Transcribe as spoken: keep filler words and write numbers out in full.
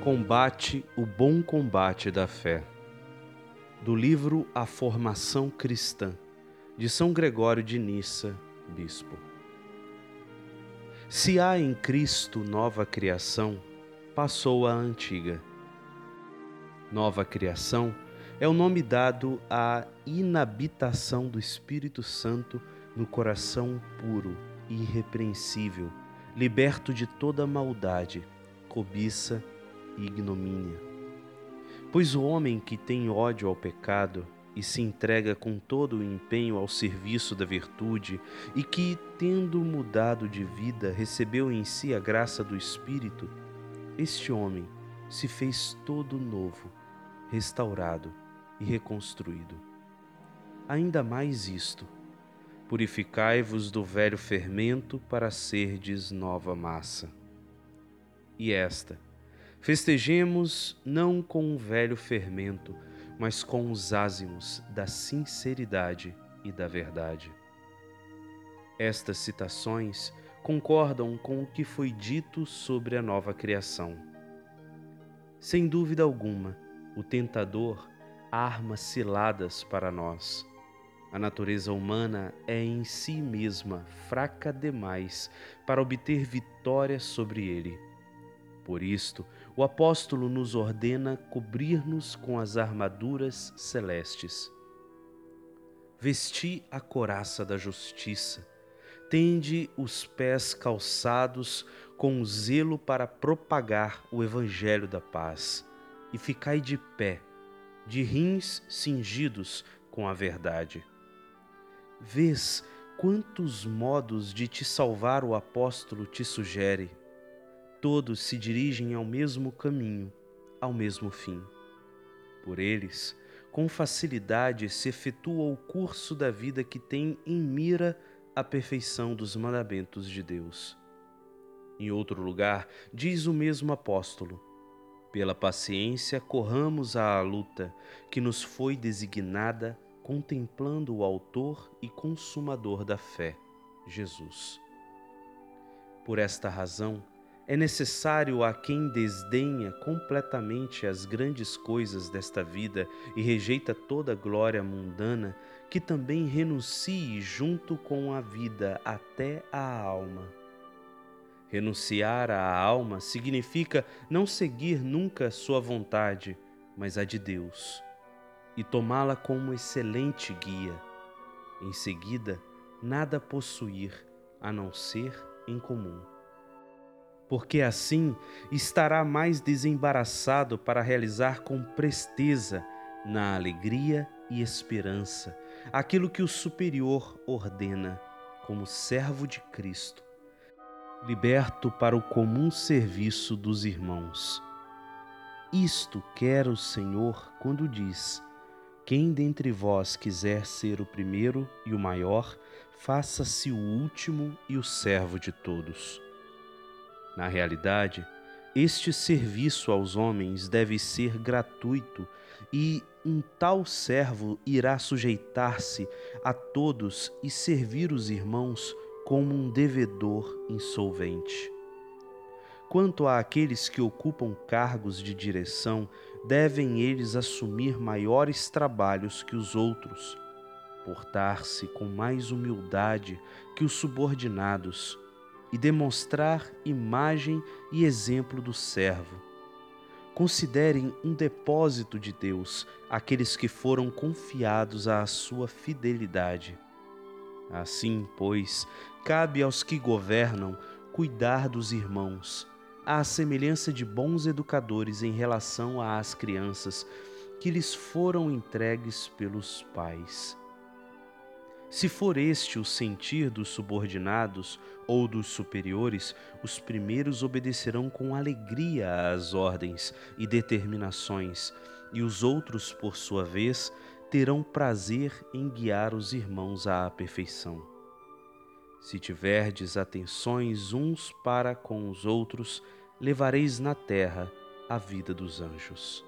Combate o bom combate da fé. Do livro A Formação Cristã, de São Gregório de Nissa, bispo. Se há em Cristo nova criação, passou a antiga. Nova criação é o nome dado à inabitação do Espírito Santo no coração puro e irrepreensível, liberto de toda maldade, cobiça e ignomínia. Pois o homem que tem ódio ao pecado e se entrega com todo o empenho ao serviço da virtude e que, tendo mudado de vida, recebeu em si a graça do Espírito, este homem se fez todo novo, restaurado e reconstruído. Ainda mais isto, purificai-vos do velho fermento para serdes nova massa. E esta, festejemos não com o velho fermento, mas com os ázimos da sinceridade e da verdade. Estas citações concordam com o que foi dito sobre a nova criação. Sem dúvida alguma, o tentador arma ciladas para nós. A natureza humana é em si mesma fraca demais para obter vitória sobre ele. Por isto, o apóstolo nos ordena cobrir-nos com as armaduras celestes. Vesti a couraça da justiça, tende os pés calçados com zelo para propagar o evangelho da paz, e ficai de pé, de rins cingidos com a verdade. Vês quantos modos de te salvar o apóstolo te sugere. Todos se dirigem ao mesmo caminho, ao mesmo fim. Por eles, com facilidade se efetua o curso da vida que tem em mira a perfeição dos mandamentos de Deus. Em outro lugar, diz o mesmo apóstolo: pela paciência corramos à luta que nos foi designada, contemplando o autor e consumador da fé, Jesus. Por esta razão, é necessário a quem desdenha completamente as grandes coisas desta vida e rejeita toda glória mundana, que também renuncie junto com a vida até a alma. Renunciar à alma significa não seguir nunca sua vontade, mas a de Deus, e tomá-la como excelente guia. Em seguida, nada possuir a não ser em comum. Porque assim estará mais desembaraçado para realizar com presteza, na alegria e esperança, aquilo que o superior ordena, como servo de Cristo, liberto para o comum serviço dos irmãos. Isto quer o Senhor quando diz: quem dentre vós quiser ser o primeiro e o maior, faça-se o último e o servo de todos. Na realidade, este serviço aos homens deve ser gratuito e um tal servo irá sujeitar-se a todos e servir os irmãos como um devedor insolvente. Quanto àqueles que ocupam cargos de direção, devem eles assumir maiores trabalhos que os outros, portar-se com mais humildade que os subordinados, e demonstrar imagem e exemplo do servo. Considerem um depósito de Deus aqueles que foram confiados à sua fidelidade. Assim, pois, cabe aos que governam cuidar dos irmãos, à semelhança de bons educadores em relação às crianças que lhes foram entregues pelos pais. Se for este o sentir dos subordinados ou dos superiores, os primeiros obedecerão com alegria às ordens e determinações, e os outros, por sua vez, terão prazer em guiar os irmãos à perfeição. Se tiverdes atenções uns para com os outros, levareis na terra a vida dos anjos.